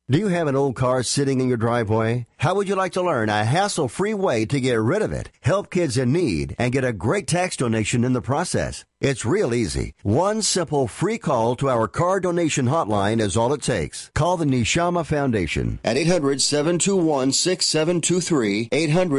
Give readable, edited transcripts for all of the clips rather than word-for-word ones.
Do you have an old car sitting in your driveway? How would you like to learn a hassle-free way to get rid of it, help kids in need, and get a great tax donation in the process? It's real easy. One simple free call to our car donation hotline is all it takes. Call the Neshama Foundation at 800-721-6723,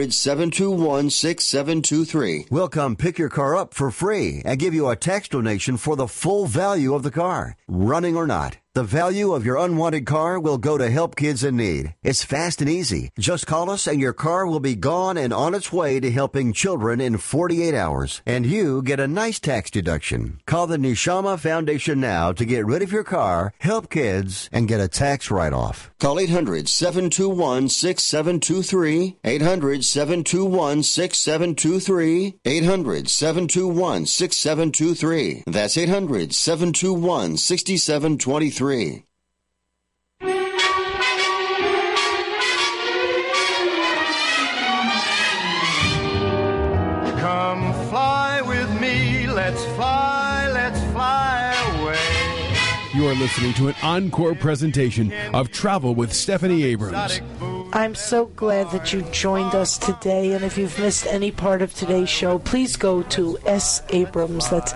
800-721-6723. We'll come pick your car up for free and give you a tax donation for the full value of the car, running or not. The value of your unwanted car will go to help kids in need. It's fast and easy. Just call us and your car will be gone and on its way to helping children in 48 hours. And you get a nice tax deduction. Call the Neshama Foundation now to get rid of your car, help kids, and get a tax write-off. Call 800-721-6723, 800-721-6723, 800-721-6723. That's 800-721-6723. Come fly with me, let's fly away. You are listening to an encore presentation of Travel with Stephanie Abrams. I'm so glad that you joined us today, and if you've missed any part of today's show, please go to Abrams, that's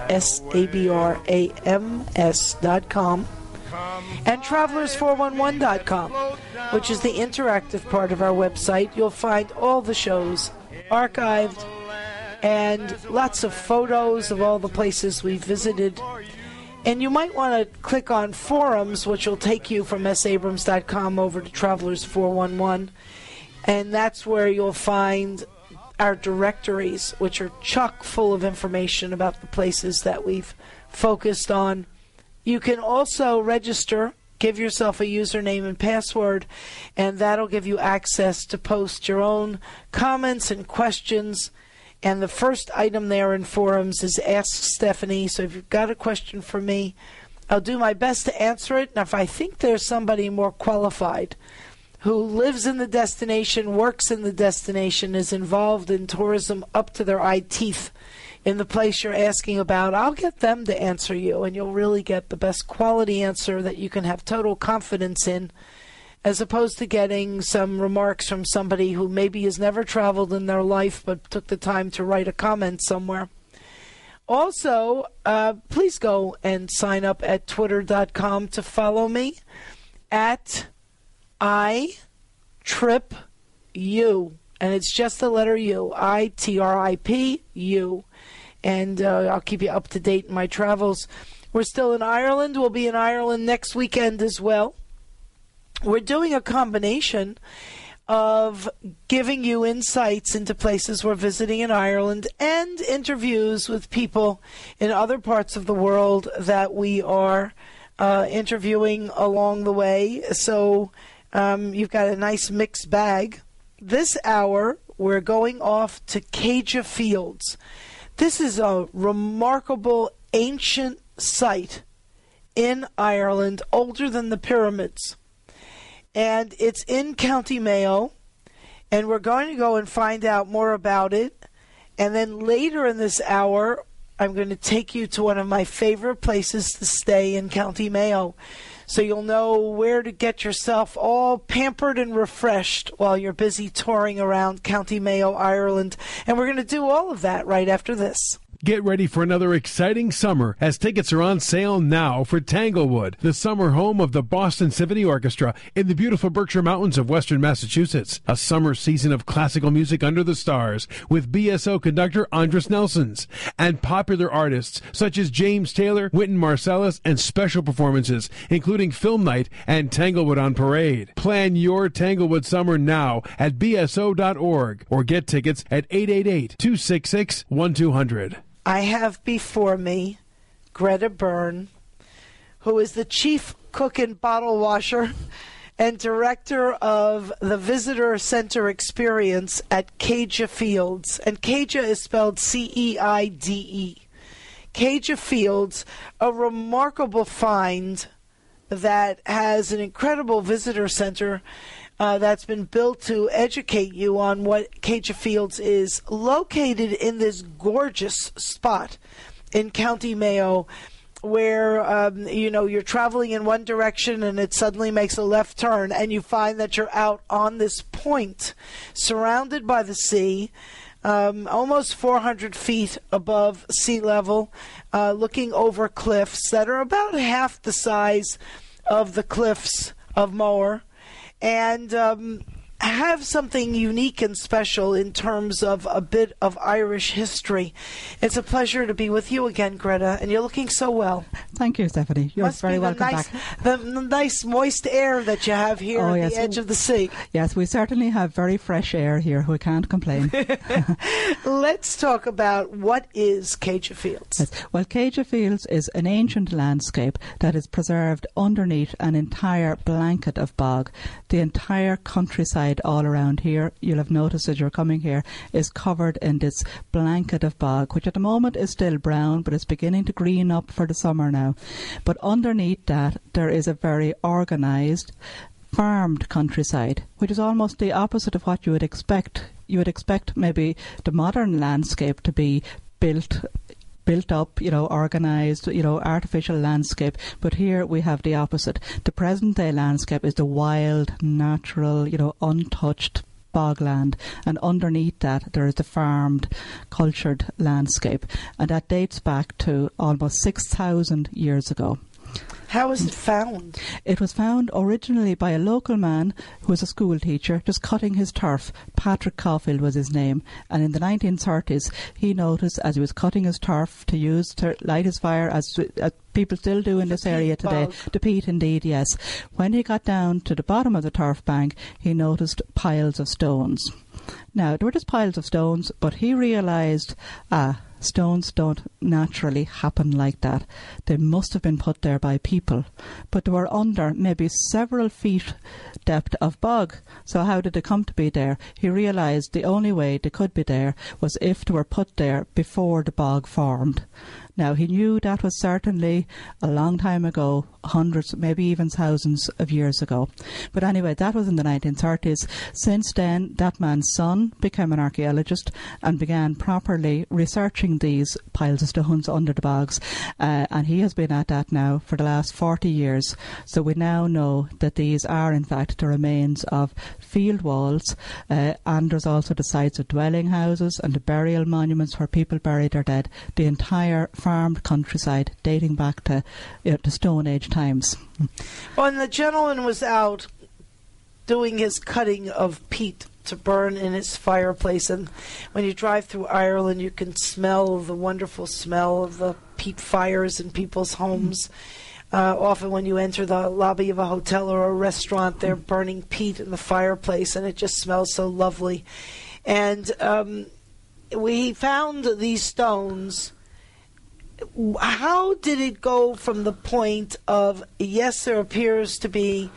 SABRAMS.com, and Travelers411.com, which is the interactive part of our website. You'll find all the shows archived and lots of photos of all the places we've visited. And you might want to click on forums, which will take you from sabrams.com over to Travelers 411. And that's where you'll find our directories, which are chock full of information about the places that we've focused on. You can also register, give yourself a username and password, and that'll give you access to post your own comments and questions. And the first item there in forums is Ask Stephanie. So if you've got a question for me, I'll do my best to answer it. And if I think there's somebody more qualified who lives in the destination, works in the destination, is involved in tourism up to their eye teeth in the place you're asking about, I'll get them to answer you. And you'll really get the best quality answer that you can have total confidence in, as opposed to getting some remarks from somebody who maybe has never traveled in their life but took the time to write a comment somewhere. Also, please go and sign up at twitter.com to follow me at iTripU. And it's just the letter U, ITRIPU. And I'll keep you up to date in my travels. We're still in Ireland. We'll be in Ireland next weekend as well. We're doing a combination of giving you insights into places we're visiting in Ireland and interviews with people in other parts of the world that we are interviewing along the way. So you've got a nice mixed bag. This hour, we're going off to Caja Fields. This is a remarkable ancient site in Ireland, older than the pyramids. And it's in County Mayo, and we're going to go and find out more about it. And then later in this hour, I'm going to take you to one of my favorite places to stay in County Mayo, so you'll know where to get yourself all pampered and refreshed while you're busy touring around County Mayo, Ireland. And we're going to do all of that right after this. Get ready for another exciting summer as tickets are on sale now for Tanglewood, the summer home of the Boston Symphony Orchestra in the beautiful Berkshire Mountains of western Massachusetts. A summer season of classical music under the stars with BSO conductor Andris Nelsons and popular artists such as James Taylor, Wynton Marsalis, and special performances including Film Night and Tanglewood on Parade. Plan your Tanglewood summer now at bso.org or get tickets at 888-266-1200. I have before me Greta Byrne, who is the chief cook and bottle washer and director of the Visitor Center Experience at Caja Fields. And Caja is spelled C-E-I-D-E. Caja Fields, a remarkable find that has an incredible visitor center that's been built to educate you on what Caja Fields is, located in this gorgeous spot in County Mayo. where, you're traveling in one direction and it suddenly makes a left turn, and you find that you're out on this point, surrounded by the sea, almost 400 feet above sea level, looking over cliffs that are about half the size of the cliffs of Moher, and have something unique and special in terms of a bit of Irish history. It's a pleasure to be with you again, Greta, and you're looking so well. Thank you, Stephanie. You're very welcome back. The nice moist air that you have here at the edge of the sea. Yes, we certainly have very fresh air here. We can't complain. Let's talk about what is Céide Fields. Yes. Well, Céide Fields is an ancient landscape that is preserved underneath an entire blanket of bog. The entire countryside all around here, you'll have noticed as you're coming here, is covered in this blanket of bog, which at the moment is still brown, but it's beginning to green up for the summer now. But underneath that, there is a very organised, farmed countryside, which is almost the opposite of what you would expect. You would expect maybe the modern landscape to be built up, organised, artificial landscape. But here we have the opposite. The present day landscape is the wild, natural, untouched bogland, and underneath that there is the farmed, cultured landscape, and that dates back to almost 6,000 years ago. How was it found? It was found originally by a local man who was a school teacher, just cutting his turf. Patrick Caulfield was his name. And in the 1930s, he noticed as he was cutting his turf to use to light his fire, as people still do in this area today. The peat, indeed, yes. When he got down to the bottom of the turf bank, he noticed piles of stones. Now, there were just piles of stones, but he realised, stones don't naturally happen like that. They must have been put there by people. But they were under maybe several feet depth of bog. So how did they come to be there? He realised the only way they could be there was if they were put there before the bog formed. Now, he knew that was certainly a long time ago, hundreds, maybe even thousands of years ago. But anyway, that was in the 1930s. Since then, that man's son became an archaeologist and began properly researching these piles of stones under the bogs. And he has been at that now for the last 40 years. So we now know that these are, in fact, the remains of field walls. And there's also the sites of dwelling houses and the burial monuments where people buried their dead. The entire farmed countryside dating back to Stone Age times. Well, and the gentleman was out doing his cutting of peat to burn in his fireplace, and when you drive through Ireland you can smell the wonderful smell of the peat fires in people's homes. Often when you enter the lobby of a hotel or a restaurant, they're burning peat in the fireplace, and it just smells so lovely. And we found these stones. How did it go from the point of, yes, there appears to be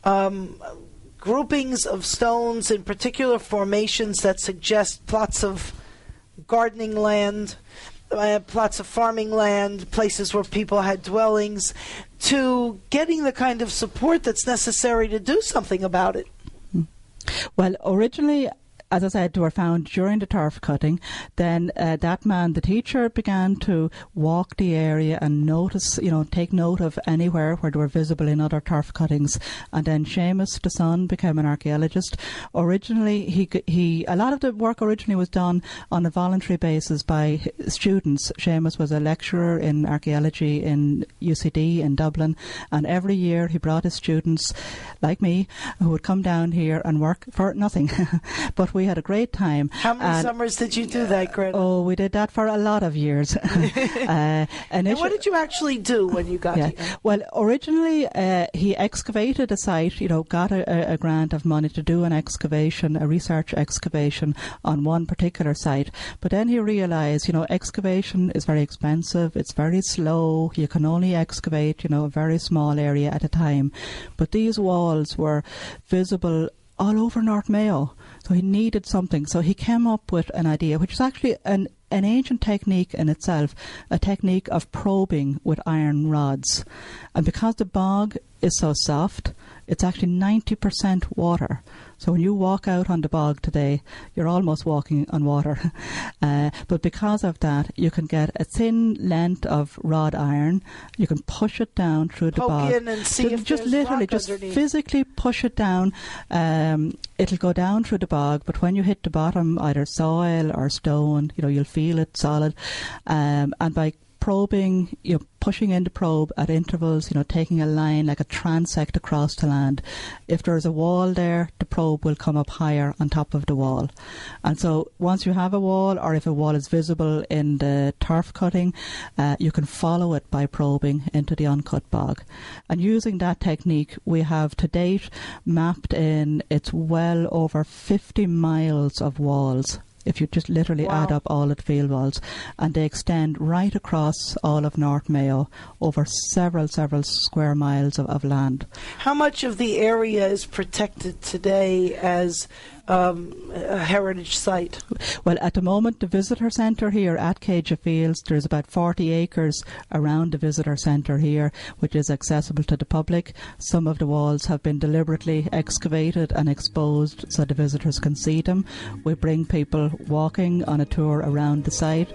groupings of stones in particular formations that suggest plots of gardening land, plots of farming land, places where people had dwellings, to getting the kind of support that's necessary to do something about it? Well, originally, as I said, were found during the turf cutting. Then that man, the teacher, began to walk the area and notice, take note of anywhere where they were visible in other turf cuttings. And then Seamus, the son, became an archaeologist. Originally, a lot of the work originally was done on a voluntary basis by students. Seamus was a lecturer in archaeology in UCD in Dublin, and every year he brought his students, like me, who would come down here and work for nothing. But we had a great time. How many summers did you do that, Greta? Oh, we did that for a lot of years. And what did you actually do when you got here? Well, originally he excavated a site, got a grant of money to do an excavation, a research excavation on one particular site. But then he realised, excavation is very expensive, it's very slow, you can only excavate, a very small area at a time. But these walls were visible all over North Mayo. So he needed something. So he came up with an idea, which is actually an ancient technique in itself, a technique of probing with iron rods. And because the bog is so soft, it's actually 90% water. So when you walk out on the bog today, you're almost walking on water. But because of that, you can get a thin length of wrought iron. You can push it down through the bog. Poke in and see if just there's literally, rock just underneath. physically push it down. It'll go down through the bog, but when you hit the bottom, either soil or stone, you'll feel it solid. And by probing, pushing in the probe at intervals, taking a line like a transect across the land. If there's a wall there, the probe will come up higher on top of the wall. And so once you have a wall, or if a wall is visible in the turf cutting, you can follow it by probing into the uncut bog. And using that technique, we have to date mapped in, it's well over 50 miles of walls, if you just literally add up all of the field walls, and they extend right across all of North Mayo over several square miles of land. How much of the area is protected today as a heritage site? Well, at the moment, the visitor centre here at Caja Fields, there's about 40 acres around the visitor centre here, which is accessible to the public. Some of the walls have been deliberately excavated and exposed so the visitors can see them. We bring people walking on a tour around the site.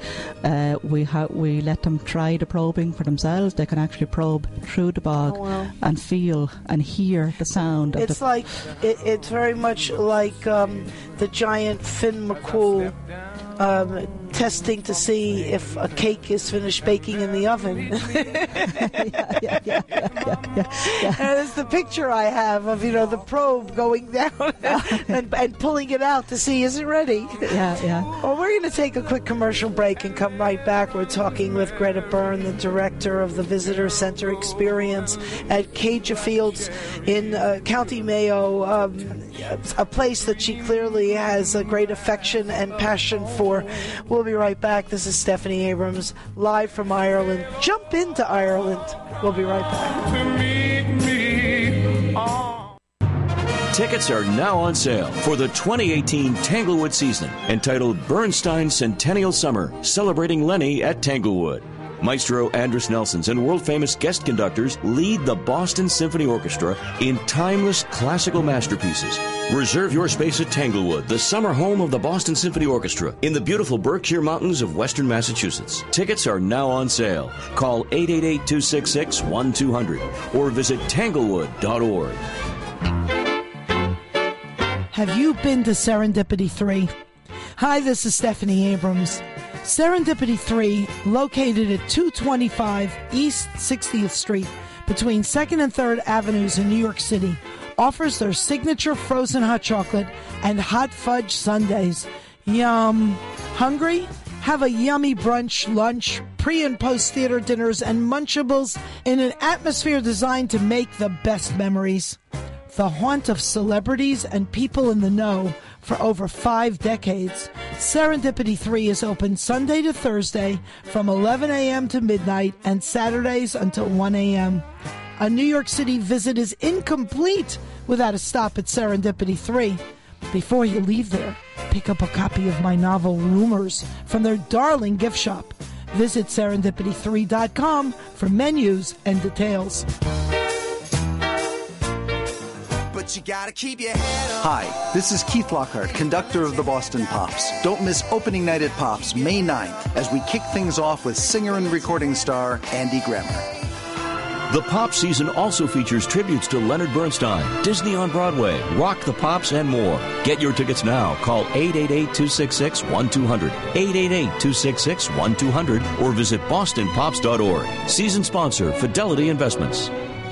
We let them try the probing for themselves. They can actually probe through the bog and feel and hear the sound. It's very much like the giant Finn McCool testing to see if a cake is finished baking in the oven. Yeah. And it's the picture I have of, the probe going down and pulling it out to see, is it ready? Yeah. Well, we're going to take a quick commercial break and come right back. We're talking with Greta Byrne, the director of the Visitor Center Experience at Caja Fields in County Mayo, a place that she clearly has a great affection and passion for. We'll be right back. This is Stephanie Abrams, live from Ireland. Jump into Ireland. We'll be right back. Tickets are now on sale for the 2018 Tanglewood season, entitled Bernstein Centennial Summer, celebrating Lenny at Tanglewood. Maestro Andris Nelsons and world-famous guest conductors lead the Boston Symphony Orchestra in timeless classical masterpieces. Reserve your space at Tanglewood, the summer home of the Boston Symphony Orchestra in the beautiful Berkshire Mountains of western Massachusetts. Tickets are now on sale. Call 888-266-1200 or visit tanglewood.org. Have you been to Serendipity 3? Hi, this is Stephanie Abrams. Serendipity 3, located at 225 East 60th Street between 2nd and 3rd Avenues in New York City, offers their signature frozen hot chocolate and hot fudge sundaes. Yum! Hungry? Have a yummy brunch, lunch, pre- and post-theater dinners, and Munchables in an atmosphere designed to make the best memories. The haunt of celebrities and people in the know for over 5 decades, Serendipity 3 is open Sunday to Thursday from 11 a.m. to midnight and Saturdays until 1 a.m. A New York City visit is incomplete without a stop at Serendipity 3. Before you leave there, pick up a copy of my novel Rumors from their darling gift shop. Visit serendipity3.com for menus and details. But you gotta keep your head up. Hi, this is Keith Lockhart, conductor of the Boston Pops. Don't miss opening night at Pops, May 9th, as we kick things off with singer and recording star Andy Grammer. The Pop season also features tributes to Leonard Bernstein, Disney on Broadway, Rock the Pops, and more. Get your tickets now. Call 888-266-1200, 888-266-1200, or visit bostonpops.org. Season sponsor, Fidelity Investments.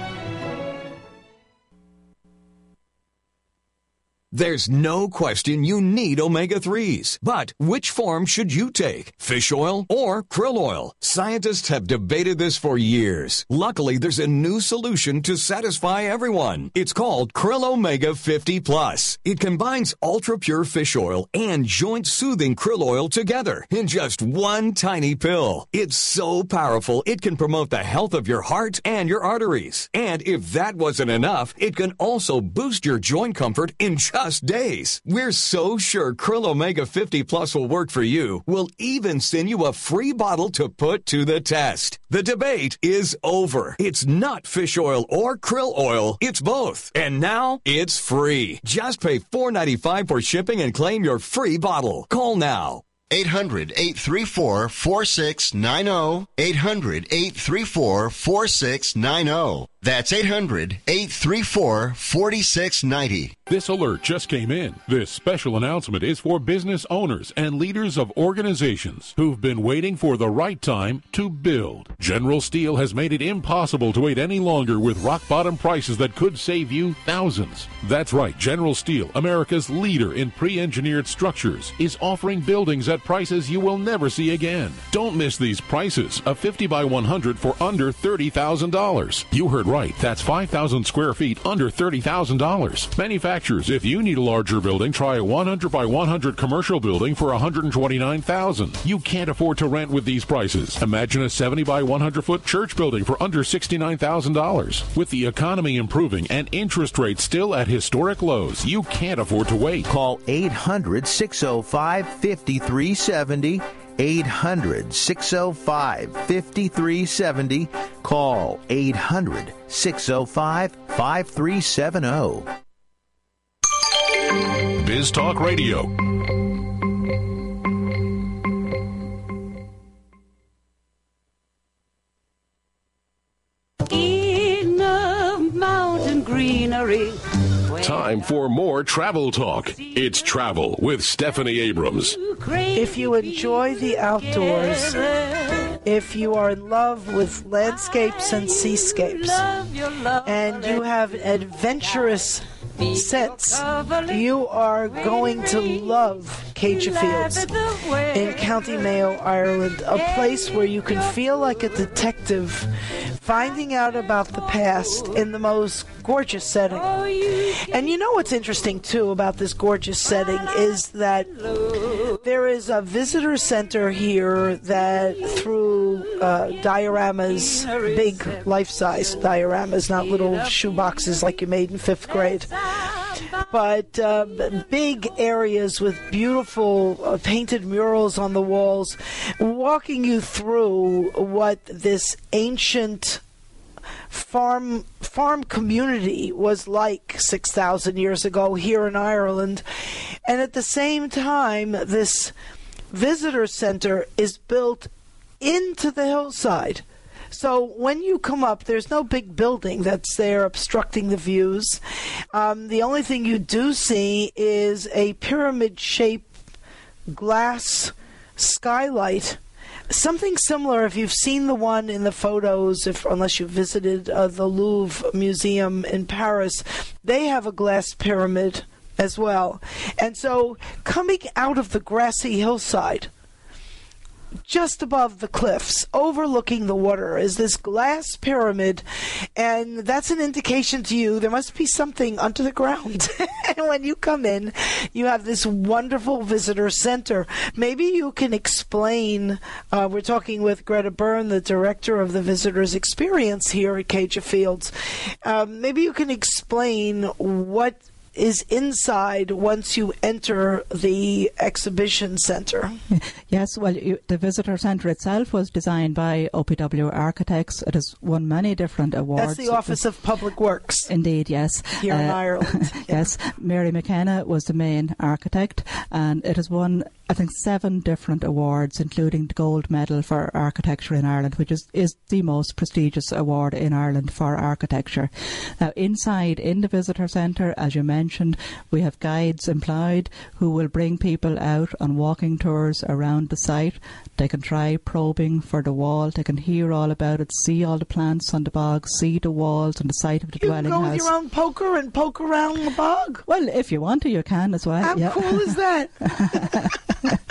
There's no question you need omega-3s. But which form should you take? Fish oil or krill oil? Scientists have debated this for years. Luckily, there's a new solution to satisfy everyone. It's called Krill Omega 50 Plus. It combines ultra-pure fish oil and joint-soothing krill oil together in just one tiny pill. It's so powerful, it can promote the health of your heart and your arteries. And if that wasn't enough, it can also boost your joint comfort in just just days. We're so sure Krill Omega 50 Plus will work for you. We'll even send you a free bottle to put to the test. The debate is over. It's not fish oil or krill oil. It's both. And now it's free. Just pay $4.95 for shipping and claim your free bottle. Call now. 800-834-4690. 800-834-4690. That's 800-834-4690. This alert just came in. This special announcement is for business owners and leaders of organizations who've been waiting for the right time to build. General Steel has made it impossible to wait any longer with rock-bottom prices that could save you thousands. That's right. General Steel, America's leader in pre-engineered structures, is offering buildings at prices you will never see again. Don't miss these prices. A 50 by 100 for under $30,000. You heard right. That's 5,000 square feet under $30,000. Manufacturers, if you need a larger building, try a 100 by 100 commercial building for $129,000. You can't afford to rent with these prices. Imagine a 70 by 100 foot church building for under $69,000. With the economy improving and interest rates still at historic lows, you can't afford to wait. Call 800-605-5370. 800-605-5370. Call 800-605-5370. Biz Talk Radio. In the mountain greenery. Time for more travel talk. It's Travel with Stephanie Abrams. If you enjoy the outdoors, if you are in love with landscapes and seascapes, and you have an adventurous sense, you are going to love Céide Fields in County Mayo, Ireland, a place where you can feel like a detective finding out about the past in the most gorgeous setting. And you know what's interesting, too, about this gorgeous setting is that there is a visitor center here that through dioramas, big life-size dioramas, not little shoe boxes like you made in 5th grade, but big areas with beautiful painted murals on the walls, walking you through what this ancient farm community was like 6,000 years ago here in Ireland. And at the same time, this visitor center is built into the hillside. So when you come up, there's no big building that's there obstructing the views. The only thing you do see is a pyramid-shaped glass skylight. Something similar, if you've seen the one in the photos, unless you've visited the Louvre Museum in Paris, they have a glass pyramid as well. And so coming out of the grassy hillside, just above the cliffs, overlooking the water, is this glass pyramid, and that's an indication to you there must be something under the ground. And when you come in, you have this wonderful visitor center. Maybe you can explain, we're talking with Greta Byrne, the director of the Visitors Experience here at Céide Fields. Maybe you can explain what is inside once you enter the exhibition center. Yes, well, the visitor centre itself was designed by OPW Architects. It has won many different awards. That's the Office of Public Works. Indeed, yes. Here in Ireland. Yeah. Yes, Mary McKenna was the main architect, and it has won, I think, 7 different awards, including the Gold Medal for Architecture in Ireland, which is the most prestigious award in Ireland for architecture. Now, inside, in the visitor centre, as you mentioned, we have guides employed who will bring people out on walking tours around the site. They can try probing for the wall. They can hear all about it, see all the plants on the bog, see the walls and the site of the dwelling house. You can go with your own poker and poke around the bog? Well, if you want to, you can as well. How cool is that?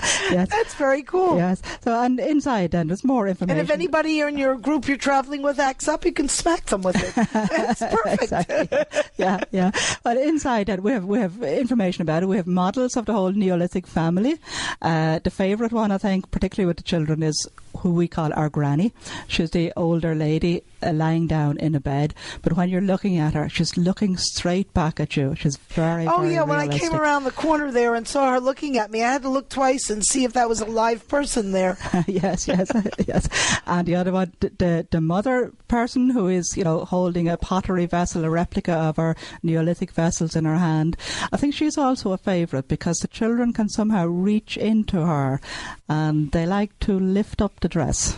Yes. That's very cool. Yes. So, and inside then there's more information. And if anybody in your group you're traveling with acts up, you can smack them with it. That's perfect. Exactly. Yeah. But inside that we have information about it. We have models of the whole Neolithic family. The favourite one, I think, particularly with the children, is who we call our granny. She's the older lady lying down in a bed, but when you're looking at her, she's looking straight back at you. She's very, very yeah, when realistic. I came around the corner there and saw her looking at me, I had to look twice and see if that was a live person there. Yes. And the other one, the mother person, who is, holding a pottery vessel, a replica of our Neolithic vessels in her hand. I think she's also a favourite because the children can somehow reach into her and they like to lift up the dress.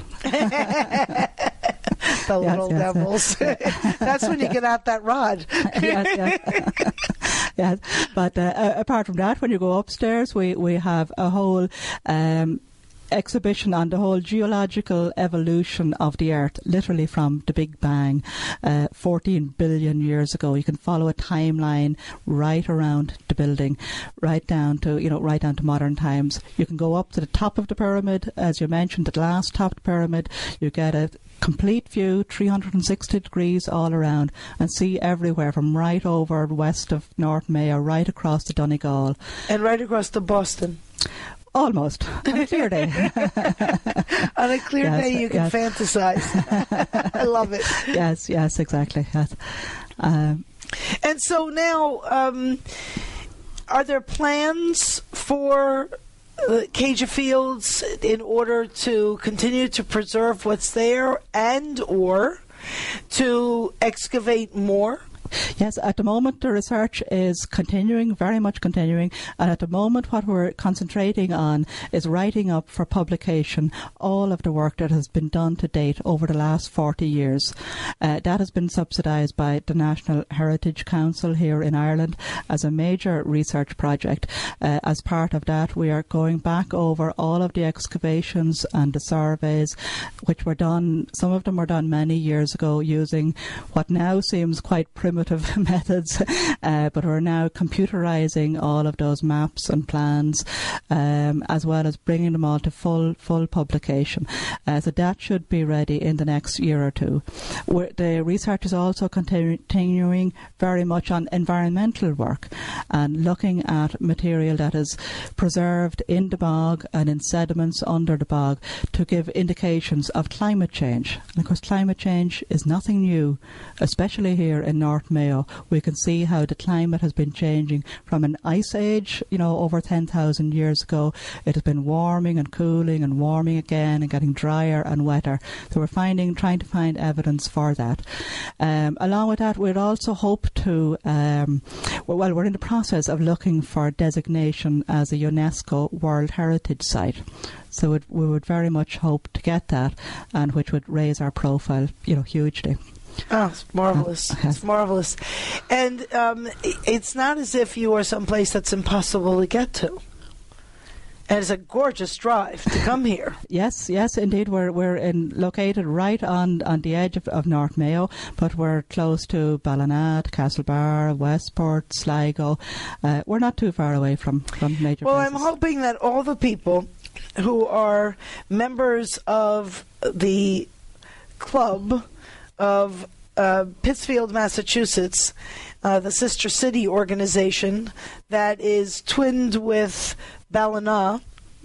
The little devils. That's when you get out that rod. Yes. But apart from that, when you go upstairs, we have a whole exhibition on the whole geological evolution of the Earth, literally from the Big Bang, 14 billion years ago. You can follow a timeline right around the building, right down to modern times. You can go up to the top of the pyramid, as you mentioned, the glass topped pyramid. You get a complete view, 360 degrees all around, and see everywhere from right over west of North Mayo, right across to Donegal. And right across to Boston. Almost. On a clear day. On a clear day you can fantasize. I love it. Yes, exactly. Yes. And so now, are there plans for Caja Fields in order to continue to preserve what's there and or to excavate more? Yes, at the moment the research is continuing, very much continuing, and at the moment what we're concentrating on is writing up for publication all of the work that has been done to date over the last 40 years. That has been subsidised by the National Heritage Council here in Ireland as a major research project. As part of that, we are going back over all of the excavations and the surveys which were done. Some of them were done many years ago using what now seems quite primitive methods, but we're now computerizing all of those maps and plans, as well as bringing them all to full publication. So that should be ready in the next year or two. The research is also continuing very much on environmental work and looking at material that is preserved in the bog and in sediments under the bog to give indications of climate change. And of course, climate change is nothing new, especially here in North Mayo. We can see how the climate has been changing from an ice age, over 10,000 years ago. It has been warming and cooling and warming again and getting drier and wetter. So we're trying to find evidence for that. Along with that, we'd also hope to, we're in the process of looking for designation as a UNESCO World Heritage Site. So we would very much hope to get that, and which would raise our profile, hugely. Oh, it's marvelous. It's marvelous. And it's not as if you are someplace that's impossible to get to. And it's a gorgeous drive to come here. Yes, indeed. We're located right on the edge of North Mayo, but we're close to Ballina, Castlebar, Westport, Sligo. We're not too far away from major places. I'm hoping that all the people who are members of the club of Pittsfield, Massachusetts, the sister city organization that is twinned with Ballina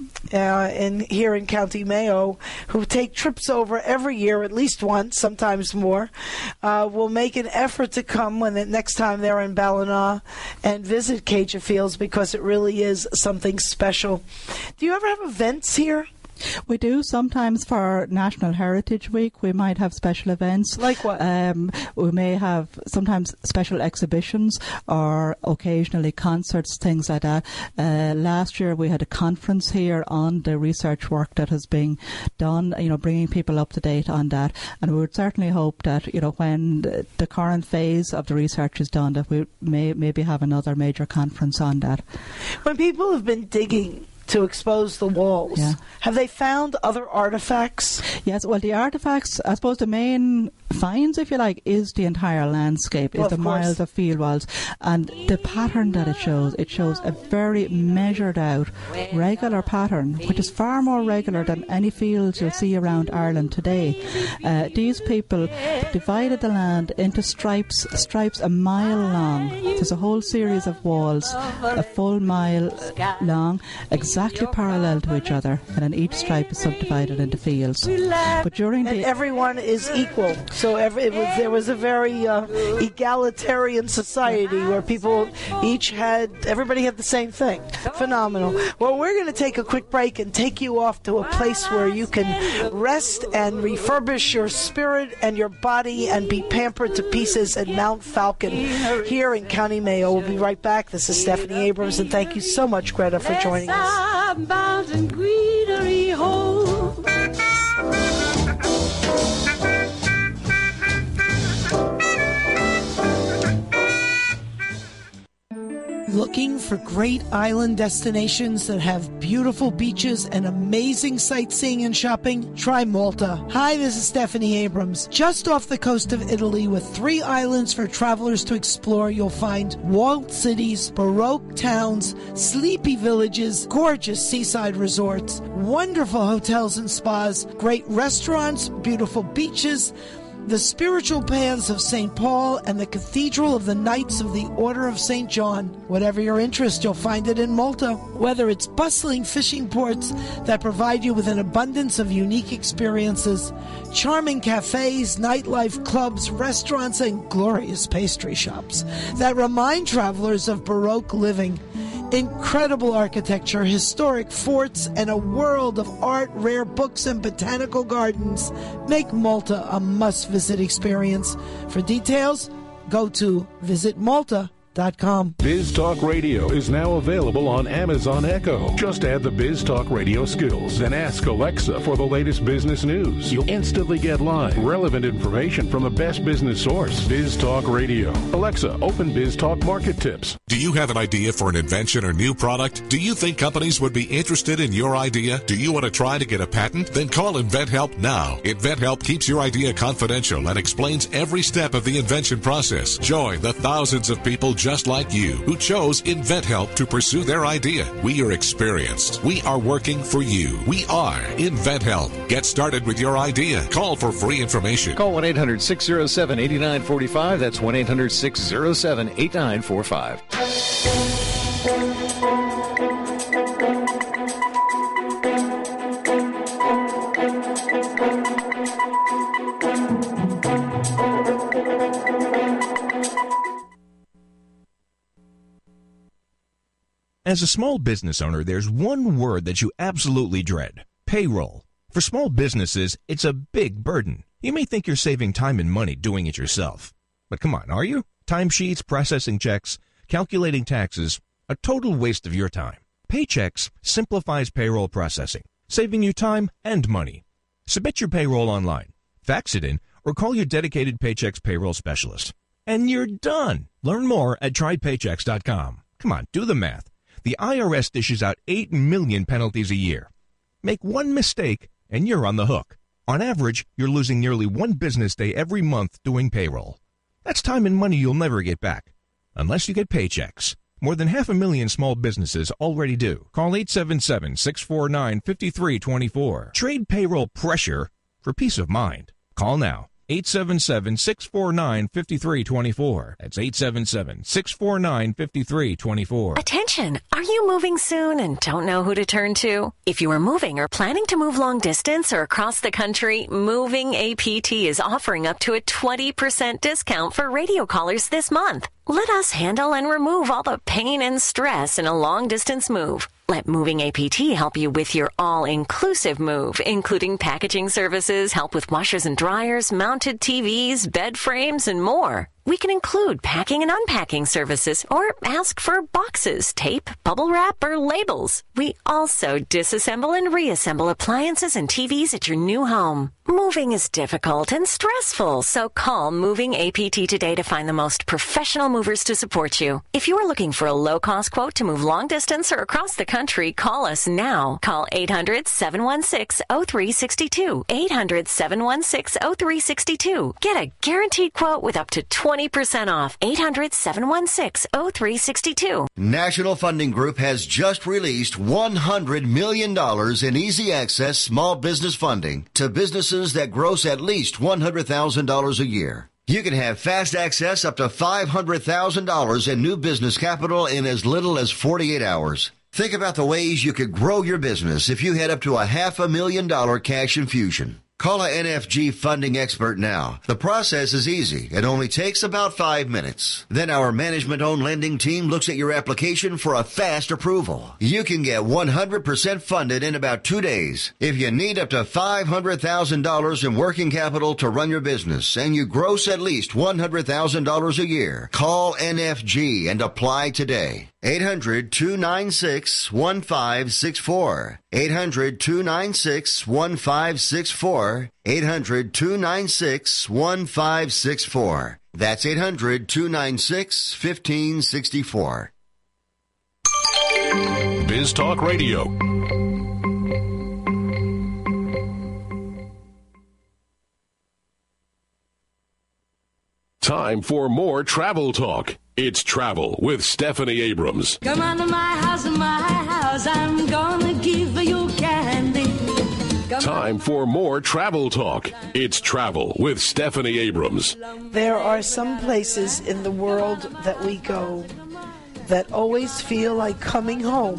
here in County Mayo, who take trips over every year, at least once, sometimes more, will make an effort to come next time they're in Ballina and visit Caja Fields, because it really is something special. Do you ever have events here? We do sometimes for National Heritage Week. We might have special events. Like what? We may have sometimes special exhibitions or occasionally concerts, things like that. Last year we had a conference here on the research work that has been done, bringing people up to date on that. And we would certainly hope that, when the current phase of the research is done, that we may maybe have another major conference on that. When people have been digging to expose the walls. Yeah. Have they found other artifacts? Yes, well, the artifacts, I suppose the main finds, if you like, is the entire landscape, is the miles of field walls. And the pattern that it shows a very measured out, regular pattern, which is far more regular than any fields you'll see around Ireland today. These people divided the land into stripes a mile long. There's a whole series of walls, a full mile long, exactly parallel to each other, and then each stripe is subdivided into fields. But during and everyone is equal. So there was a very egalitarian society where everybody had the same thing. Phenomenal. Well, we're going to take a quick break and take you off to a place where you can rest and refurbish your spirit and your body and be pampered to pieces at Mount Falcon here in County Mayo. We'll be right back. This is Stephanie Abrams, and thank you so much, Greta, for joining us. Mountain greenery home. Looking for great island destinations that have beautiful beaches and amazing sightseeing and shopping? Try Malta. Hi, this is Stephanie Abrams. Just off the coast of Italy with 3 islands for travelers to explore, you'll find walled cities, Baroque towns, sleepy villages, gorgeous seaside resorts, wonderful hotels and spas, great restaurants, beautiful beaches, the spiritual paths of St. Paul, and the Cathedral of the Knights of the Order of St. John. Whatever your interest, you'll find it in Malta. Whether it's bustling fishing ports that provide you with an abundance of unique experiences, charming cafes, nightlife, clubs, restaurants, and glorious pastry shops that remind travelers of Baroque living, incredible architecture, historic forts, and a world of art, rare books, and botanical gardens make Malta a must-visit experience. For details, go to visitmalta.com. Biz Talk Radio is now available on Amazon Echo. Just add the Biz Talk Radio skills, then ask Alexa for the latest business news. You'll instantly get live, relevant information from the best business source. Biz Talk Radio. Alexa, open Biz Talk Market Tips. Do you have an idea for an invention or new product? Do you think companies would be interested in your idea? Do you want to try to get a patent? Then call InventHelp now. InventHelp keeps your idea confidential and explains every step of the invention process. Join the thousands of people just like you who chose InventHelp to pursue their idea. We are experienced. We are working for you. We are InventHelp. Get started with your idea. Call for free information. Call 1-800-607-8945. That's 1-800-607-8945. As a small business owner, there's one word that you absolutely dread: payroll. For small businesses, it's a big burden. You may think you're saving time and money doing it yourself. But come on, are you? Timesheets, processing checks, calculating taxes, a total waste of your time. Paychex simplifies payroll processing, saving you time and money. Submit your payroll online, fax it in, or call your dedicated Paychex payroll specialist. And you're done. Learn more at trypaychex.com. Come on, do the math. The IRS dishes out 8 million penalties a year. Make one mistake, and you're on the hook. On average, you're losing nearly 1 business day every month doing payroll. That's time and money you'll never get back, unless you get Paychex. More than 500,000 small businesses already do. Call 877-649-5324. Trade payroll pressure for peace of mind. Call now. 877-649-5324. That's 877-649-5324. Attention! Are you moving soon and don't know who to turn to? If you are moving or planning to move long distance or across the country, Moving APT is offering up to a 20% discount for radio callers this month. Let us handle and remove all the pain and stress in a long-distance move. Let Moving APT help you with your all-inclusive move, including packaging services, help with washers and dryers, mounted TVs, bed frames, and more. We can include packing and unpacking services or ask for boxes, tape, bubble wrap, or labels. We also disassemble and reassemble appliances and TVs at your new home. Moving is difficult and stressful, so call Moving APT today to find the most professional movers to support you. If you are looking for a low-cost quote to move long distance or across the country, call us now. Call 800-716-0362. 800-716-0362. Get a guaranteed quote with up to 20% off. 800-716-0362. National Funding Group has just released $100 million in easy access small business funding to businesses that gross at least $100,000 a year. You can have fast access up to $500,000 in new business capital in as little as 48 hours. Think about the ways you could grow your business if you had up to $500,000 cash infusion. Call a NFG funding expert now. The process is easy. It only takes about 5 minutes. Then our management-owned lending team looks at your application for a fast approval. You can get 100% funded in about 2 days. If you need up to $500,000 in working capital to run your business and you gross at least $100,000 a year, call NFG and apply today. 800-296-1564. 800-296-1564. 800-296-1564. That's 800-296-1564. Biz Talk Radio. Time for more travel talk. It's Travel with Stephanie Abrams. Come on to my house, I'm gonna give you candy. Time for more travel talk. It's Travel with Stephanie Abrams. There are some places in the world that we go that always feel like coming home,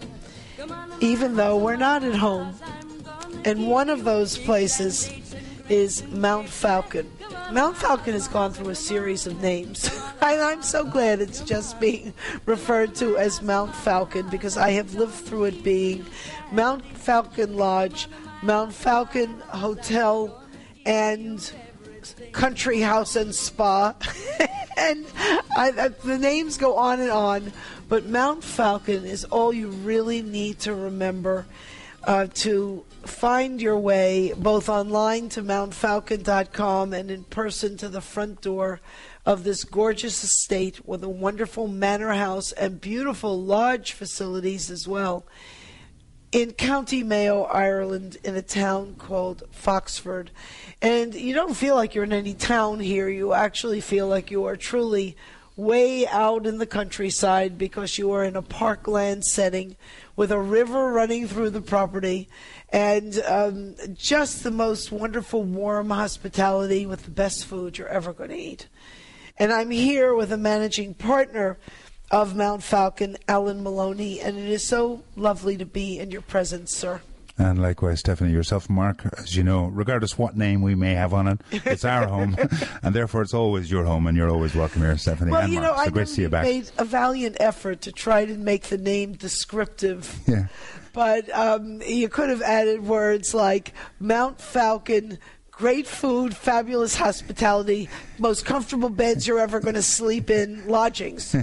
even though we're not at home. And one of those places is Mount Falcon. Mount Falcon has gone through a series of names. I'm so glad it's just being referred to as Mount Falcon, because I have lived through it being Mount Falcon Lodge, Mount Falcon Hotel, and Country House and Spa. And the names go on and on, but Mount Falcon is all you really need to remember to find your way both online to mountfalcon.com and in person to the front door of this gorgeous estate with a wonderful manor house and beautiful lodge facilities as well in County Mayo, Ireland, in a town called Foxford. And you don't feel like you're in any town here. You actually feel like you are truly way out in the countryside, because you are in a parkland setting with a river running through the property, and just the most wonderful warm hospitality with the best food you're ever going to eat. And I'm here with a managing partner of Mount Falcon, Alan Maloney, and it is so lovely to be in your presence, sir. And likewise, Stephanie, yourself, Mark, as you know, regardless what name we may have on it, it's our home, and therefore it's always your home, and you're always welcome here, Stephanie. Well, and you Mark. know, So great to see you back. I made a valiant effort to try to make the name descriptive. Yeah. But you could have added words like Mount Falcon, great food, fabulous hospitality, most comfortable beds you're ever going to sleep in, lodgings.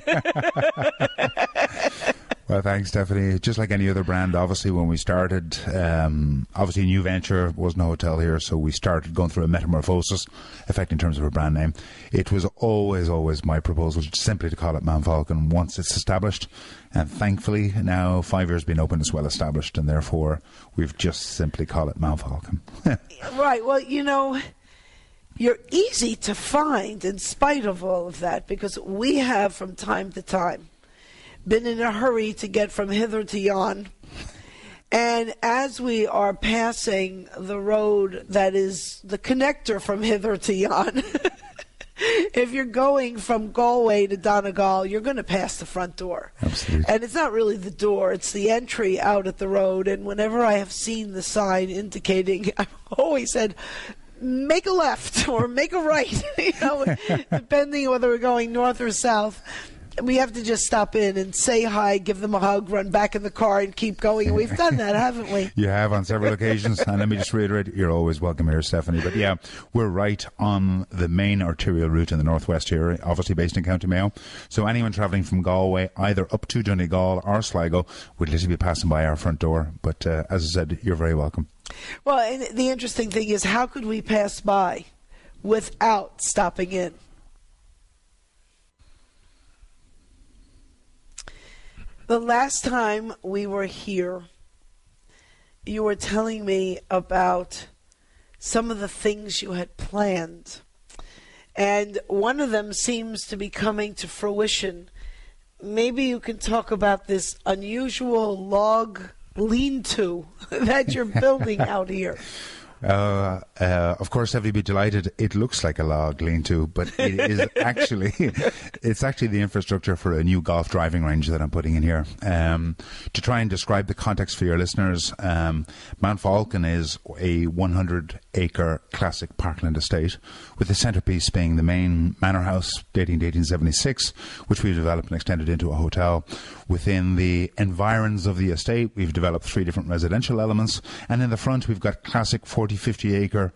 Well, thanks, Stephanie. Just like any other brand, obviously, when we started, obviously a new venture, wasn't a hotel here, so we started going through a metamorphosis, in terms of a brand name. It was always my proposal simply to call it Mount Falcon once it's established. And thankfully, now 5 years been open, it's well established, and therefore we've just simply called it Mount Falcon. Right. Well, you know, you're easy to find in spite of all of that, because we have from time to time been in a hurry to get from hither to yon. And as we are passing the road that is the connector from hither to yon, if you're going from Galway to Donegal, you're going to pass the front door. Absolutely. And it's not really the door, it's the entry out at the road. And whenever I have seen the sign indicating, I've always said, make a left or make a right, depending on whether we're going north or south. we have to just stop in and say hi, give them a hug, run back in the car, and keep going. We've done that, haven't we? You have on several occasions. And let me just reiterate, you're always welcome here, Stephanie. But yeah, we're right on the main arterial route in the northwest here, obviously based in County Mayo. So anyone travelling from Galway, either up to Donegal or Sligo, would literally be passing by our front door. But as I said, you're very welcome. Well, and the interesting thing is, how could we pass by without stopping in? The last time we were here, you were telling me about some of the things you had planned. And one of them seems to be coming to fruition. Maybe you can talk about this unusual log lean-to that you're building out here. Of course, Stephanie, be delighted. It looks like a log lean-to, but it is actually the infrastructure for a new golf driving range that I'm putting in here. To try and describe the context for your listeners, Mount Falcon is a 100-acre classic parkland estate, with the centrepiece being the main manor house dating to 1876, which we've developed and extended into a hotel. Within the environs of the estate, we've developed 3 different residential elements, and in the front we've got classic 40-50 acre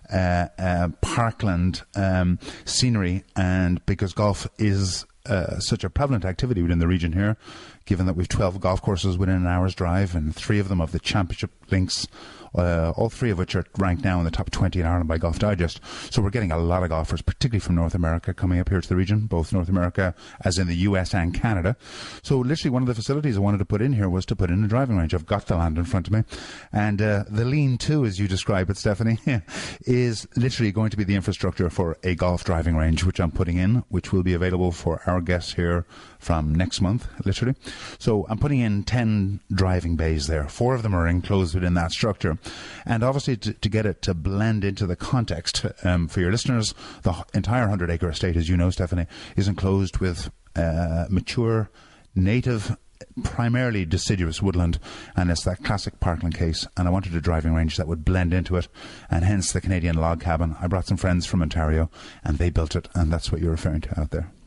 parkland scenery. And because golf is such a prevalent activity within the region here, given that we've 12 golf courses within an hour's drive, and 3 of them of the championship links, all 3 of which are ranked now in the top 20 in Ireland by Golf Digest. So we're getting a lot of golfers, particularly from North America, coming up here to the region, both North America as in the US and Canada. So literally one of the facilities I wanted to put in here was to put in a driving range. I've got the land in front of me. And the lean-to, as you describe it, Stephanie, is literally going to be the infrastructure for a golf driving range, which I'm putting in, which will be available for our guests here from next month, literally. So I'm putting in 10 driving bays there. 4 of them are enclosed within that structure. And obviously to get it to blend into the context, for your listeners, the entire 100-acre estate, as you know, Stephanie, is enclosed with mature, native, primarily deciduous woodland, and it's that classic parkland case. And I wanted a driving range that would blend into it, and hence the Canadian log cabin. I brought some friends from Ontario, and they built it, and that's what you're referring to out there.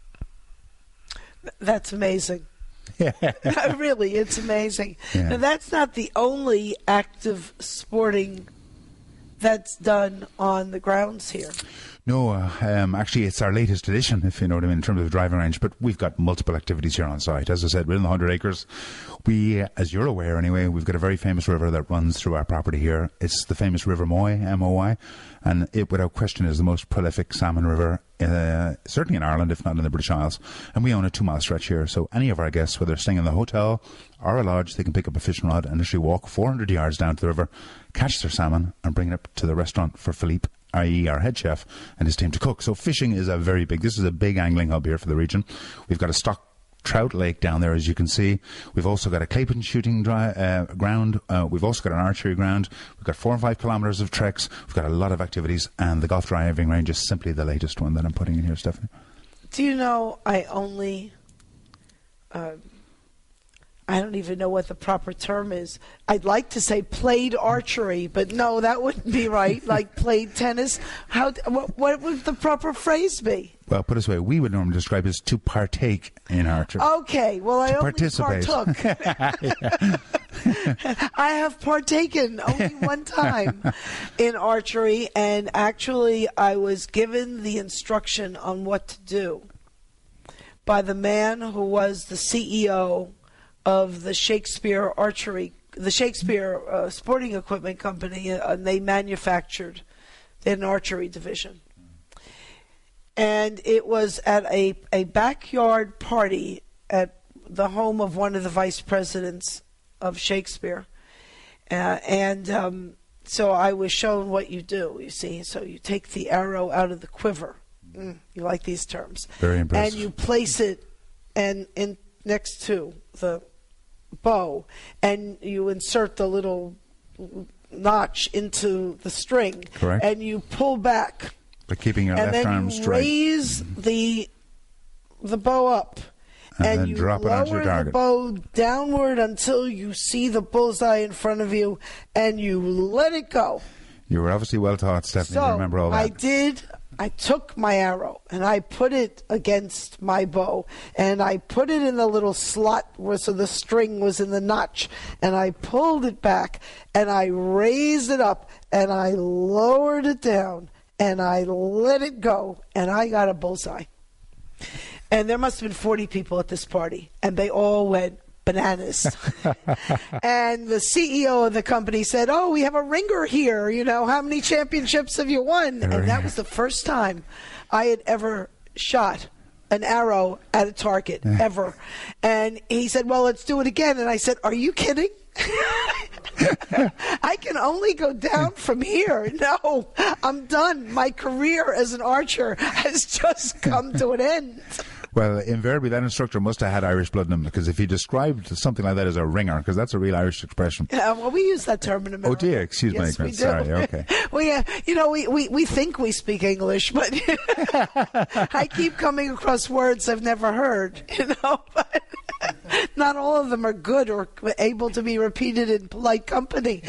That's amazing. Really, it's amazing. Yeah. Now, that's not the only active sporting that's done on the grounds here. No, actually, it's our latest edition, if you know what I mean, in terms of the driving range. But we've got multiple activities here on site. As I said, within the 100 acres, we, as you're aware anyway, we've got a very famous river that runs through our property here. It's the famous River Moy, M-O-Y, and it, without question, is the most prolific salmon river, certainly in Ireland, if not in the British Isles. And we own a 2-mile stretch here, so any of our guests, whether they're staying in the hotel or a lodge, they can pick up a fishing rod and literally walk 400 yards down to the river, catch their salmon, and bring it up to the restaurant for Philippe, i.e. our head chef, and his team to cook. So fishing is this is a big angling hub here for the region. We've got a stock trout lake down there, as you can see. We've also got a clapin shooting ground. We've also got an archery ground. We've got 4 and 5 kilometres of treks. We've got a lot of activities, and the golf driving range is simply the latest one that I'm putting in here, Stephanie. Do you know, I only... I don't even know what the proper term is. I'd like to say played archery, but no, that wouldn't be right. Like played tennis. What would the proper phrase be? Well, put it this way, we would normally describe it as to partake in archery. Okay, well, I only participate. partook. I have partaken only one time in archery, and actually I was given the instruction on what to do by the man who was the CEO of the Shakespeare Sporting Equipment Company, and they manufactured an archery division. And it was at a backyard party at the home of one of the vice presidents of Shakespeare. So I was shown what you do, you see. So you take the arrow out of the quiver. You like these terms. Very impressive. And you place it in next to the bow, and you insert the little notch into the string. Correct. And you pull back. By keeping your left arm straight. And then you raise the bow up. And you drop it onto your lower the target. bow downward until you see the bullseye in front of you, and you let it go. You were obviously well taught, Stephanie. So you remember all that. I did I took my arrow and I put it against my bow, and I put it in the little slot so the string was in the notch, and I pulled it back and I raised it up and I lowered it down and I let it go, and I got a bullseye. And there must have been 40 people at this party, and they all went bananas. And the CEO of the company said, "Oh, we have a ringer here. You know, how many championships have you won?" And that was the first time I had ever shot an arrow at a target, ever. And he said, "Well, let's do it again." And I said, "Are you kidding? I can only go down from here. No, I'm done. My career as an archer has just come to an end." Well, invariably, that instructor must have had Irish blood in him, because if he described something like that as a ringer, because that's a real Irish expression. Yeah, well, we use that term in America. Oh, dear, excuse my ignorance. Sorry, okay. Well, we think we speak English, but I keep coming across words I've never heard, but not all of them are good or able to be repeated in polite company.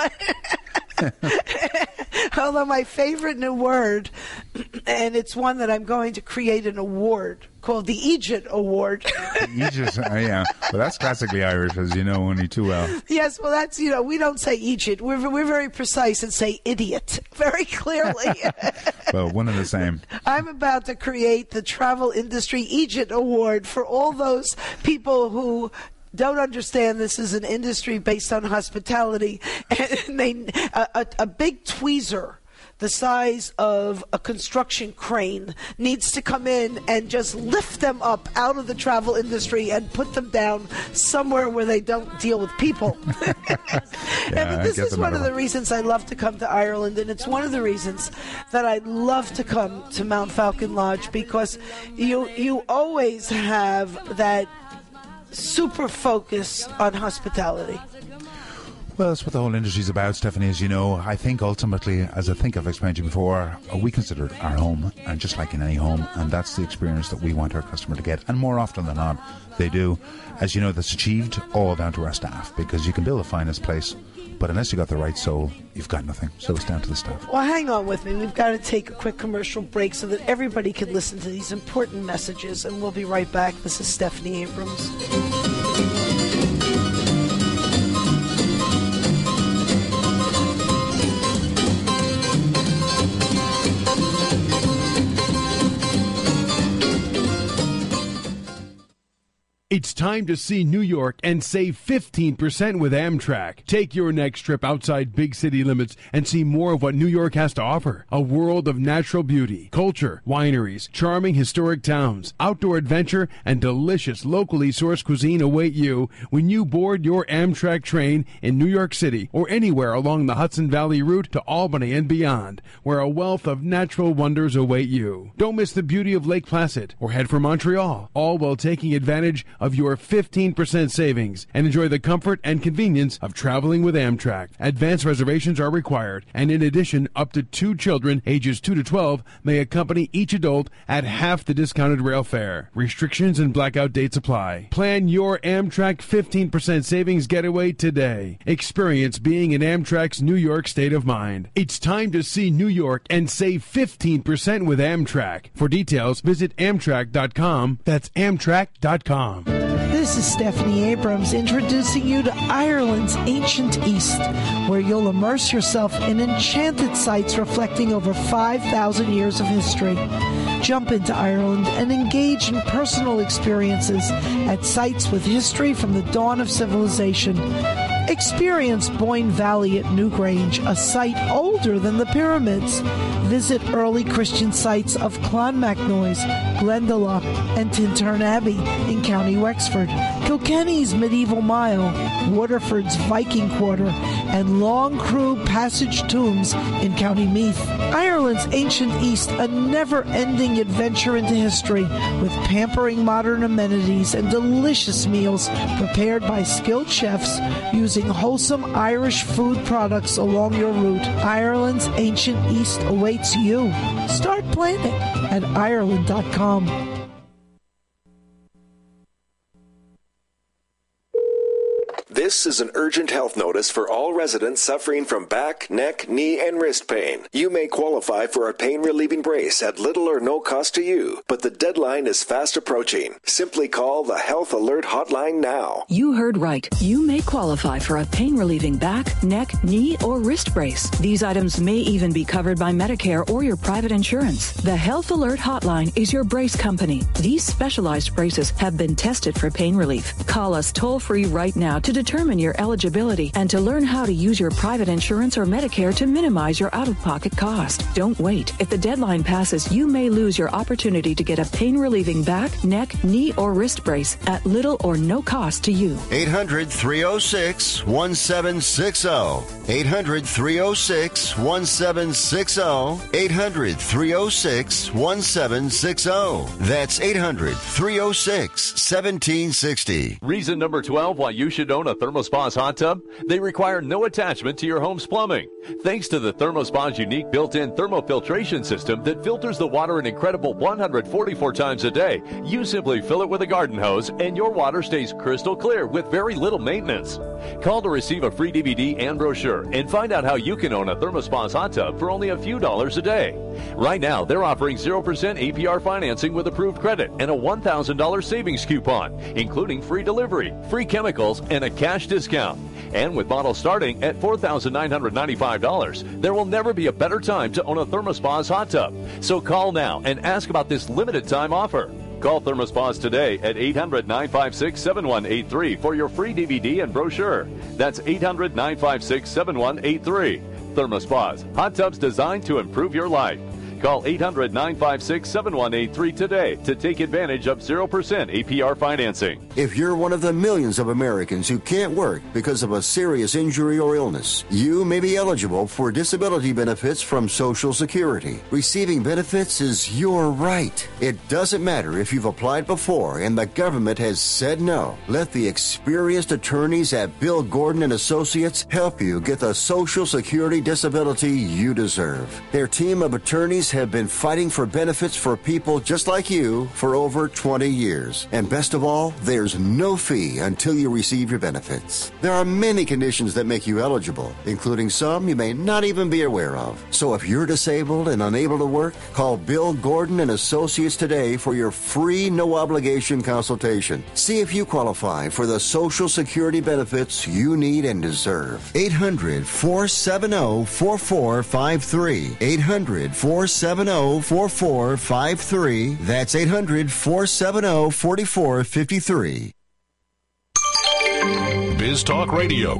Although my favorite new word, and it's one that I'm going to create an award called the Egypt Award. Egypt, yeah. Well, that's classically Irish, as you know only too well. Yes, well, that's, we don't say Egypt. We're very precise and say idiot very clearly. Well, one and the same. I'm about to create the Travel Industry Egypt Award for all those people who don't understand this is an industry based on hospitality, and a big tweezer the size of a construction crane needs to come in and just lift them up out of the travel industry and put them down somewhere where they don't deal with people. And this is one of the reasons I love to come to Ireland, and it's one of the reasons that I love to come to Mount Falcon Lodge, because you always have that super focus on hospitality. Well, that's what the whole industry is about, Stephanie, as you know. I think ultimately, as I think I've explained to you before, we consider it our home, and just like in any home, and that's the experience that we want our customer to get, and more often than not, they do. As you know, that's achieved all down to our staff, because you can build the finest place, but unless you got the right soul, you've got nothing. So it's down to the staff. Well, hang on with me. We've got to take a quick commercial break so that everybody can listen to these important messages, and we'll be right back. This is Stephanie Abrams. It's time to see New York and save 15% with Amtrak. Take your next trip outside big city limits and see more of what New York has to offer. A world of natural beauty, culture, wineries, charming historic towns, outdoor adventure, and delicious locally sourced cuisine await you when you board your Amtrak train in New York City or anywhere along the Hudson Valley route to Albany and beyond, where a wealth of natural wonders await you. Don't miss the beauty of Lake Placid or head for Montreal, all while taking advantage of your 15% savings and enjoy the comfort and convenience of traveling with Amtrak. Advance reservations are required, and in addition, up to 2 children ages 2 to 12 may accompany each adult at half the discounted rail fare. Restrictions and blackout dates apply. Plan your Amtrak 15% savings getaway today. Experience being in Amtrak's New York state of mind. It's time to see New York and save 15% with Amtrak. For details, visit Amtrak.com. That's Amtrak.com. This is Stephanie Abrams introducing you to Ireland's ancient East, where you'll immerse yourself in enchanted sites reflecting over 5,000 years of history. Jump into Ireland and engage in personal experiences at sites with history from the dawn of civilization. Experience Boyne Valley at Newgrange, a site older than the pyramids. Visit early Christian sites of Clonmacnoise, Glendalough, and Tintern Abbey in County Wexford, Kilkenny's Medieval Mile, Waterford's Viking Quarter, and Long Crew Passage Tombs in County Meath. Ireland's ancient East, a never-ending adventure into history with pampering modern amenities and delicious meals prepared by skilled chefs using wholesome Irish food products along your route. Ireland's ancient East awaits you. Start planning at Ireland.com. This is an urgent health notice for all residents suffering from back, neck, knee, and wrist pain. You may qualify for a pain-relieving brace at little or no cost to you, but the deadline is fast approaching. Simply call the Health Alert Hotline now. You heard right. You may qualify for a pain-relieving back, neck, knee, or wrist brace. These items may even be covered by Medicare or your private insurance. The Health Alert Hotline is your brace company. These specialized braces have been tested for pain relief. Call us toll-free right now to determine your eligibility and to learn how to use your private insurance or Medicare to minimize your out-of-pocket cost. Don't wait. If the deadline passes, you may lose your opportunity to get a pain-relieving back, neck, knee, or wrist brace at little or no cost to you. 800-306-1760. 800-306-1760. 800-306-1760. That's 800-306-1760. Reason number 12 why you should own a ThermoSpa's hot tub? They require no attachment to your home's plumbing. Thanks to the ThermoSpa's unique built-in thermofiltration system that filters the water an incredible 144 times a day, you simply fill it with a garden hose and your water stays crystal clear with very little maintenance. Call to receive a free DVD and brochure and find out how you can own a ThermoSpa's hot tub for only a few dollars a day. Right now, they're offering 0% APR financing with approved credit and a $1,000 savings coupon, including free delivery, free chemicals, and a cash discount. And with models starting at $4,995, there will never be a better time to own a ThermoSpa's hot tub. So call now and ask about this limited time offer. Call ThermoSpa's today at 800-956-7183 for your free DVD and brochure. That's 800-956-7183. ThermoSpa's, hot tubs designed to improve your life. Call 800-956-7183 today to take advantage of 0% APR financing. If you're one of the millions of Americans who can't work because of a serious injury or illness, you may be eligible for disability benefits from Social Security. Receiving benefits is your right. It doesn't matter if you've applied before and the government has said no. Let the experienced attorneys at Bill Gordon and Associates help you get the Social Security disability you deserve. Their team of attorneys have been fighting for benefits for people just like you for over 20 years. And best of all, there's no fee until you receive your benefits. There are many conditions that make you eligible, including some you may not even be aware of. So if you're disabled and unable to work, call Bill Gordon and Associates today for your free, no-obligation consultation. See if you qualify for the Social Security benefits you need and deserve. 800-470-4453. 800-470-4453. That's 800-470-4453. Biz Talk Radio.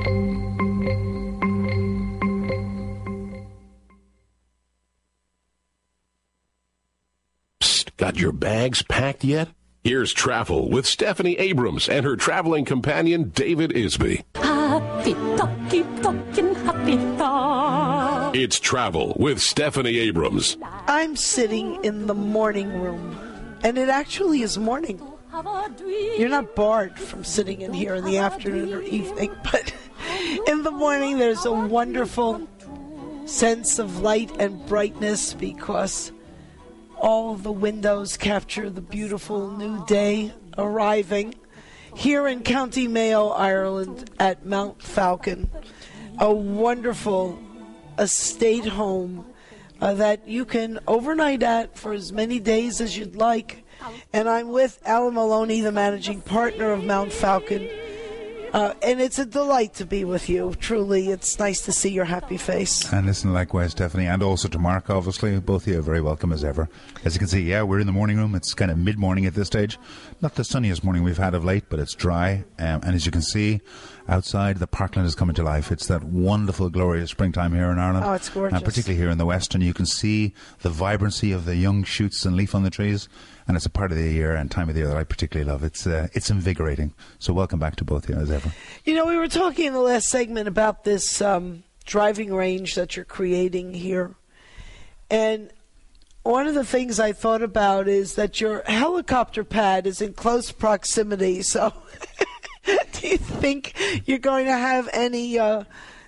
Psst, got your bags packed yet? Here's Travel with Stephanie Abrams and her traveling companion, David Isby. Happy talking, happy thought. It's Travel with Stephanie Abrams. I'm sitting in the morning room, and it actually is morning. You're not bored from sitting in here in the afternoon or evening, but in the morning there's a wonderful sense of light and brightness because all of the windows capture the beautiful new day arriving here in County Mayo, Ireland at Mount Falcon, a wonderful estate home that you can overnight at for as many days as you'd like. And I'm with Alan Maloney, the managing partner of Mount Falcon. And it's a delight to be with you. Truly, it's nice to see your happy face. And listen, likewise, Stephanie, and also to Mark, obviously. Both of you are very welcome as ever. As you can see, yeah, we're in the morning room. It's kind of mid-morning at this stage. Not the sunniest morning we've had of late, but it's dry. And as you can see, outside, the parkland is coming to life. It's that wonderful, glorious springtime here in Ireland. Oh, it's gorgeous. Particularly here in the west. And you can see the vibrancy of the young shoots and leaf on the trees. And it's a part of the year and time of the year that I particularly love. It's invigorating. So welcome back to both of you as ever. You know, we were talking in the last segment about this driving range that you're creating here. And one of the things I thought about is that your helicopter pad is in close proximity. So do you think you're going to have any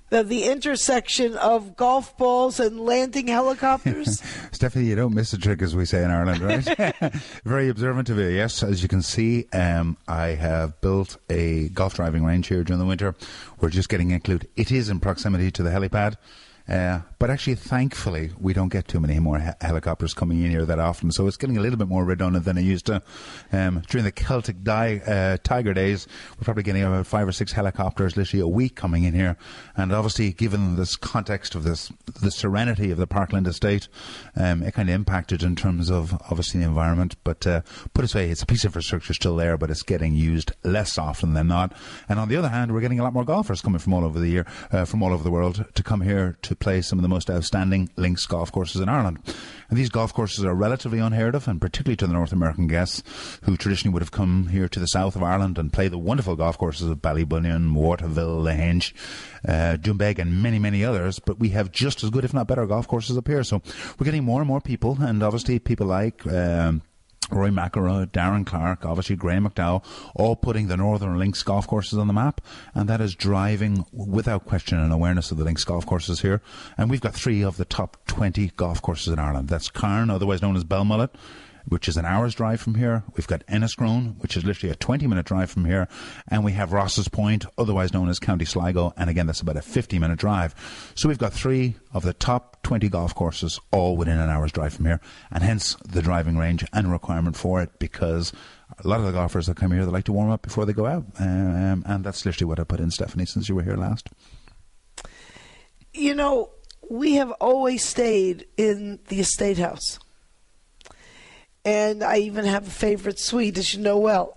the intersection of golf balls and landing helicopters? Stephanie, you don't miss a trick, as we say in Ireland, right? Very observant of you, yes. As you can see, I have built a golf driving range here during the winter. We're just getting included. It is in proximity to the helipad. But actually, thankfully, we don't get too many more helicopters coming in here that often, so it's getting a little bit more redundant than it used to. During the Celtic Tiger days, we're probably getting about 5 or 6 helicopters literally a week coming in here. And obviously, given this context of the serenity of the Parkland estate, it kind of impacted in terms of, obviously, the environment. But put it this way, it's a piece of infrastructure still there, but it's getting used less often than not. And on the other hand, we're getting a lot more golfers coming from all over the world to come here to play some of the most outstanding links golf courses in Ireland. And these golf courses are relatively unheard of, and particularly to the North American guests who traditionally would have come here to the south of Ireland and play the wonderful golf courses of Ballybunion, Waterville, Lahinch, Doonbeg and many, many others. But we have just as good, if not better, golf courses up here. So we're getting more and more people, and obviously people like Roy McIlroy, Darren Clark, obviously Graham McDowell, all putting the Northern Links golf courses on the map, and that is driving, without question, an awareness of the Links golf courses here. And we've got 3 of the top 20 golf courses in Ireland. That's Carn, otherwise known as Belmullet, which is an hour's drive from here. We've got Enniscrone, which is literally a 20-minute drive from here. And we have Ross's Point, otherwise known as County Sligo, and again, that's about a 50-minute drive. So we've got 3 of the top 20 golf courses all within an hour's drive from here, and hence the driving range and requirement for it, because a lot of the golfers that come here, they like to warm up before they go out. And that's literally what I put in, Stephanie, since you were here last. You know, we have always stayed in the Estate House. And I even have a favorite suite, as you know well.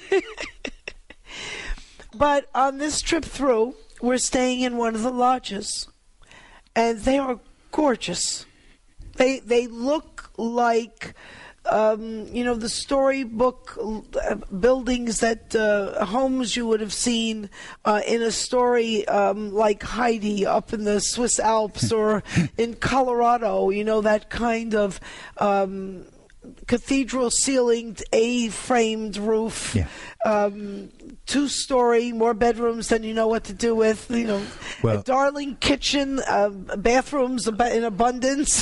But on this trip through, we're staying in one of the lodges. And they are gorgeous. They look like, the storybook buildings that homes you would have seen in a story like Heidi up in the Swiss Alps or in Colorado, that kind of cathedral ceilinged A-framed roof, 2-story, more bedrooms than you know what to do with, a darling kitchen, bathrooms in abundance.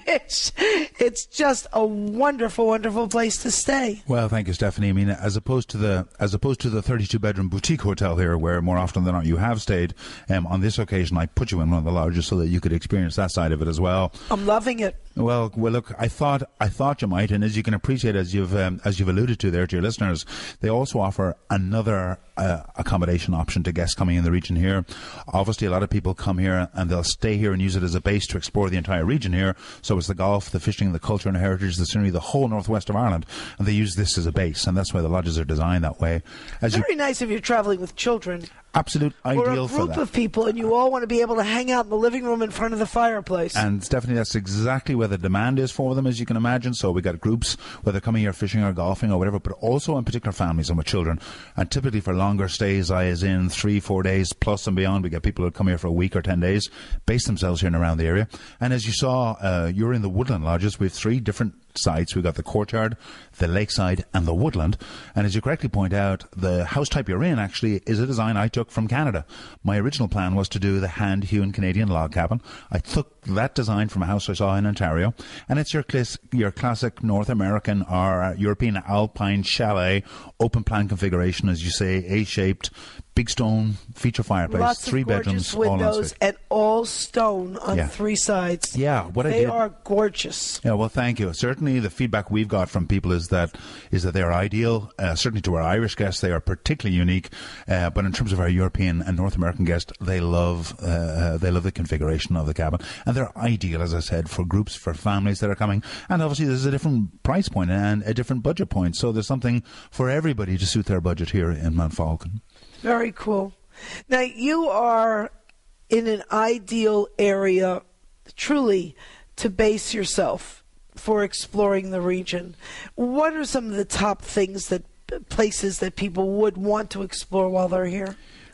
It's just a wonderful, wonderful place to stay. Well, thank you, Stephanie. I mean, as opposed to the 32-bedroom boutique hotel here, where more often than not you have stayed, on this occasion I put you in one of the lodges so that you could experience that side of it as well. I'm loving it. Well, look, I thought you might, and as you can appreciate, as you've alluded to there to your listeners, they also offer another accommodation option to guests coming in the region here. Obviously, a lot of people come here and they'll stay here and use it as a base to explore the entire region here. So it's the golf, the fishing, the culture and the heritage, the scenery, the whole northwest of Ireland, and they use this as a base, and that's why the lodges are designed that way. Very nice if you're traveling with children. Absolute ideal for that. Or a group of people, and you all want to be able to hang out in the living room in front of the fireplace. And Stephanie, that's exactly where the demand is for them, as you can imagine. So we got groups, whether coming here fishing or golfing or whatever, but also in particular families and with children. And typically for longer stays, as in 3-4 days plus and beyond, we get people who come here for a week or 10 days, base themselves here and around the area. And as you saw, you're in the Woodland Lodges. We have 3 different sites. We've got the Courtyard, the Lakeside and the Woodland. And as you correctly point out, the house type you're in actually is a design I took from Canada. My original plan was to do the hand-hewn Canadian log cabin. I took that design from a house I saw in Ontario, and it's your classic North American or European alpine chalet, open plan configuration, as you say, A-shaped, big stone, feature fireplace, lots 3 of bedrooms, windows, and all stone on 3 sides. Yeah, they are gorgeous. Yeah, well, thank you. Certainly, the feedback we've got from people is that they're ideal. Certainly, to our Irish guests, they are particularly unique. But in terms of our European and North American guests, they love the configuration of the cabin, and they're ideal, as I said, for groups, for families that are coming. And obviously, there's a different price point and a different budget point, so there's something for everybody to suit their budget here in Mount Falcon. Very cool. Now, you are in an ideal area, truly, to base yourself for exploring the region. What are some of the top places that people would want to explore while they're here?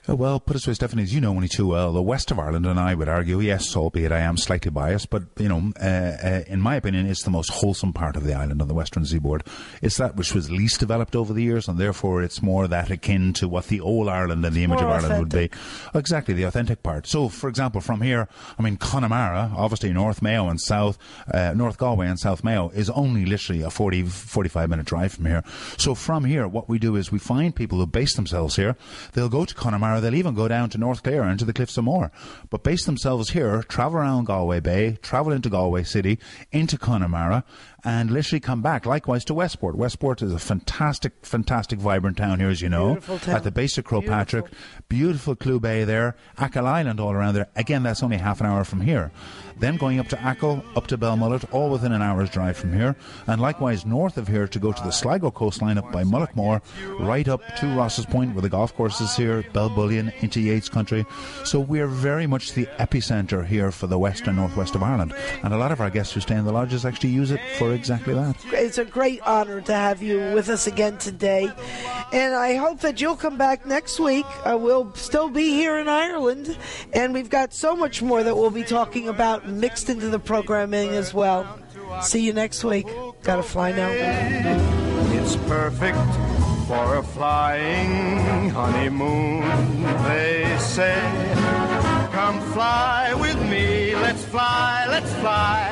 Well, put it this way, Stephanie, as you know only too well, the west of Ireland, and I would argue, yes, albeit I am slightly biased, but, in my opinion, it's the most wholesome part of the island on the western seaboard. It's that which was least developed over the years, and therefore it's more that akin to what the old Ireland and the image of Ireland would be. Exactly, the authentic part. So, for example, from here, Connemara, obviously North Mayo and North Galway and South Mayo is only literally a 45-minute drive from here. So from here, what we do is we find people who base themselves here. They'll go to Connemara. They'll even go down to North Clare and to the Cliffs of Moher, but base themselves here, travel around Galway Bay, travel into Galway City, into Connemara, and literally come back. Likewise to Westport. Westport is a fantastic, vibrant town here, as you know, at the base of Crowpatrick. Beautiful Clew Bay there, Achill Island all around there. Again, that's only half an hour from here. Then going up to Achill, up to Belmullet, all within an hour's drive from here. And likewise north of here to go to the Sligo coastline up by Mullockmore, right up to Ross's Point where the golf course is here, Belbullion, into Yates Country. So we're very much the epicentre here for the west and northwest of Ireland. And a lot of our guests who stay in the lodges actually use it for exactly that. It's a great honor to have you with us again today. And I hope that you'll come back next week. We'll still be here in Ireland. And we've got so much more that we'll be talking about mixed into the programming as well. See you next week. Gotta fly now. It's perfect for a flying honeymoon, they say. Come fly with me, let's fly, let's fly.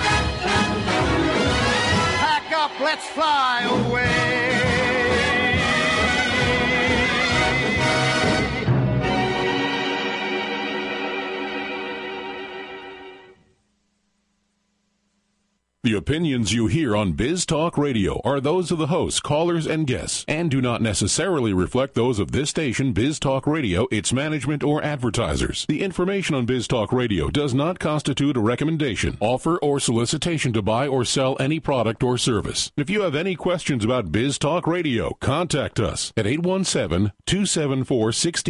Pack up, let's fly away. The opinions you hear on Biz Talk Radio are those of the hosts, callers, and guests, and do not necessarily reflect those of this station, Biz Talk Radio, its management, or advertisers. The information on Biz Talk Radio does not constitute a recommendation, offer, or solicitation to buy or sell any product or service. If you have any questions about Biz Talk Radio, contact us at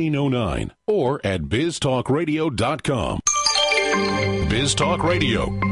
817-274-1609 or at biztalkradio.com. Biz Talk Radio,